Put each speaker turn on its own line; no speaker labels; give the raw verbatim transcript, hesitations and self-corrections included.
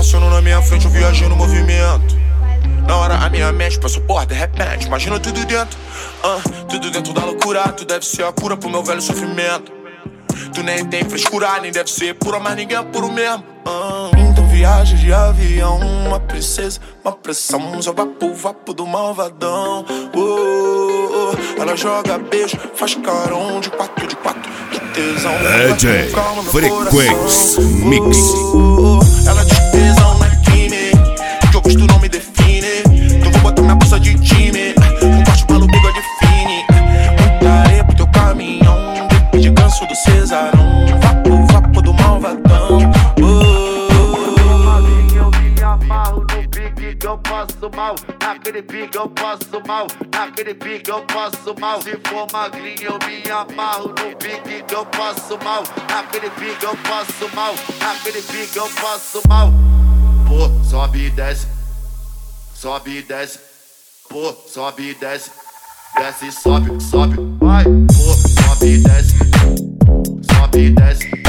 passando na minha frente, eu viajei no movimento. Na hora a minha mente pensa, porra, de repente, imagina tudo dentro. uh, Tudo dentro da loucura, tu deve ser a cura pro meu velho sofrimento. Tu nem tem frescura, nem deve ser pura, mas ninguém é puro mesmo. uh, Então viagem de avião, uma princesa, uma pressão, só vapo, vapo do malvadão. uh, uh, Ela joga beijo, faz carão de quatro, de quatro, que tesão.
D J Frequency Mix.
uh, uh, Ela diz que tesão não é crime, que eu gosto não me define. Então vou botar minha bolsa de time, um baixo pelo bigode fine. Muita areia pro teu caminhão, de ganso do Cesarão, vapo, vapo do malvadão.
Eu me amarro no pique que eu passo mal. Naquele pique eu passo mal. Naquele pique eu passo mal. Se for magrinho eu me amarro no pique que eu passo mal. Naquele pique eu passo mal. Naquele pique eu passo mal. Pô, sobe e desce. Sobe e desce. Pô, sobe e desce. Desce e sobe, sobe, vai. Pô, sobe e desce. Sobe e desce.